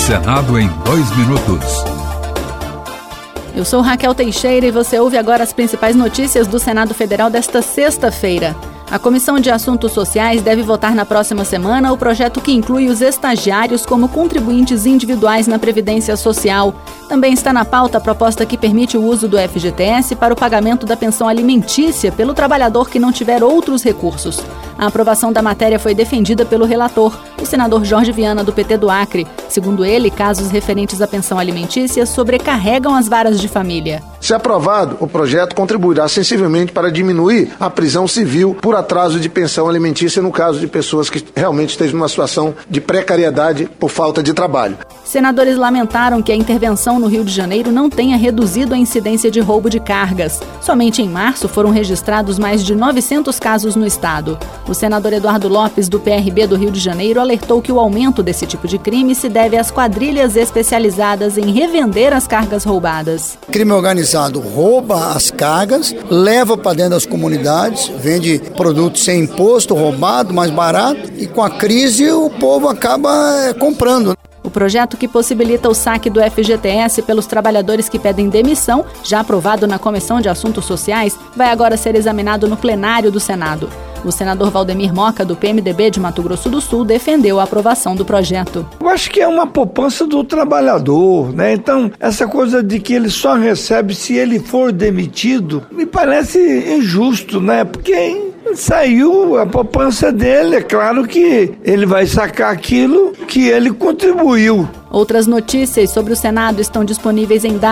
Senado em 2 minutos. Eu sou Raquel Teixeira e você ouve agora as principais notícias do Senado Federal desta sexta-feira. A Comissão de Assuntos Sociais deve votar na próxima semana o projeto que inclui os estagiários como contribuintes individuais na Previdência Social. Também está na pauta a proposta que permite o uso do FGTS para o pagamento da pensão alimentícia pelo trabalhador que não tiver outros recursos. A aprovação da matéria foi defendida pelo relator, o senador Jorge Viana, do PT do Acre. Segundo ele, casos referentes à pensão alimentícia sobrecarregam as varas de família. Se aprovado, o projeto contribuirá sensivelmente para diminuir a prisão civil por atraso de pensão alimentícia no caso de pessoas que realmente estejam numa situação de precariedade por falta de trabalho. Senadores lamentaram que a intervenção no Rio de Janeiro não tenha reduzido a incidência de roubo de cargas. Somente em março foram registrados mais de 900 casos no estado. O senador Eduardo Lopes, do PRB do Rio de Janeiro, alertou que o aumento desse tipo de crime se deve às quadrilhas especializadas em revender as cargas roubadas. Crime organizado rouba as cargas, leva para dentro das comunidades, vende produtos sem imposto, roubado, mais barato, e com a crise o povo acaba comprando. O projeto que possibilita o saque do FGTS pelos trabalhadores que pedem demissão, já aprovado na Comissão de Assuntos Sociais, vai agora ser examinado no plenário do Senado. O senador Valdemir Moca, do PMDB de Mato Grosso do Sul, defendeu a aprovação do projeto. Eu acho que é uma poupança do trabalhador, né? Então, essa coisa de que ele só recebe se ele for demitido, me parece injusto, né? Porque saiu a poupança dele, é claro que ele vai sacar aquilo que ele contribuiu. Outras notícias sobre o Senado estão disponíveis em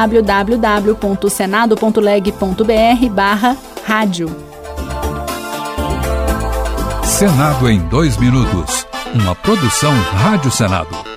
www.senado.leg.br/rádio. Senado em 2 minutos. Uma produção Rádio Senado.